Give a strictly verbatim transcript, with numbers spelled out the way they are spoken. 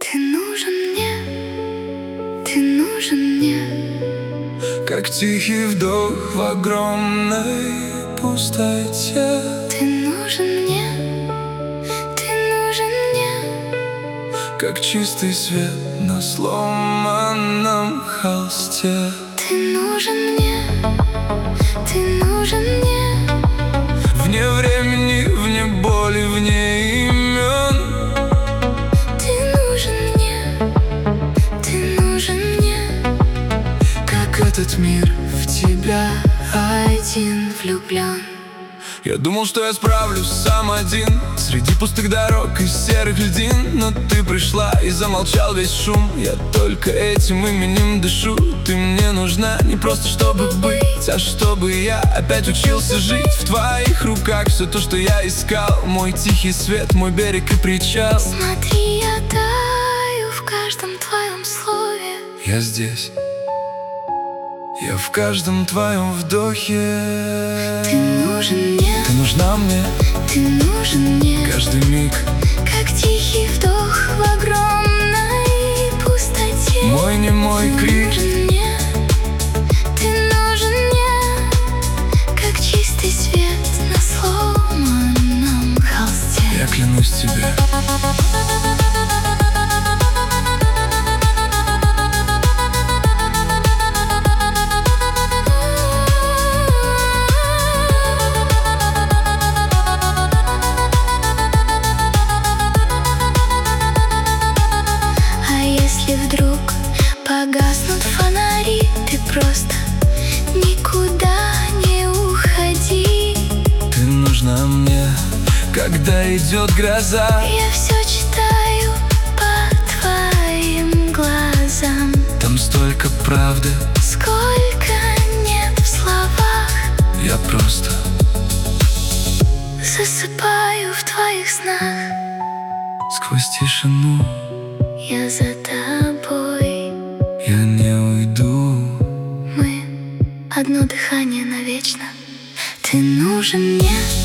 Ты нужен мне, ты нужен мне, как тихий вдох в огромной пустоте. ты нужен мне, ты нужен мне, как чистый свет на сломанном холсте. ты нужен мне, ты нужен мне, вне времени, вне боли, вне имен. ты нужен мне, ты нужен мне, Как этот мир в тебя один влюблен. Я думал, что я справлюсь сам один среди пустых дорог и серых льдин, но ты пришла и замолчал весь шум. Я только этим именем дышу. Ты мне нужна не просто чтобы быть, а чтобы я опять учился жить. В твоих руках все то, что я искал, мой тихий свет, мой берег и причал. Смотри, я таю в каждом твоем слове. Я здесь, я в каждом твоем вдохе. Ты нужен мне, Ты нужна мне, ты нужен мне, каждый миг. как тихий вдох в огромной пустоте. Мой немой Ты крик. нужен мне, ты нужен мне, как чистый свет на сломанном холсте. Я клянусь тебе. Вдруг погаснут фонари, ты просто никуда не уходи. Ты нужна мне, когда идет гроза. Я все читаю по твоим глазам. Там столько правды, Сколько нет в словах. я просто засыпаю в твоих снах. сквозь тишину Я за тобой. я не уйду. Мы одно дыхание навечно. Ты нужен мне,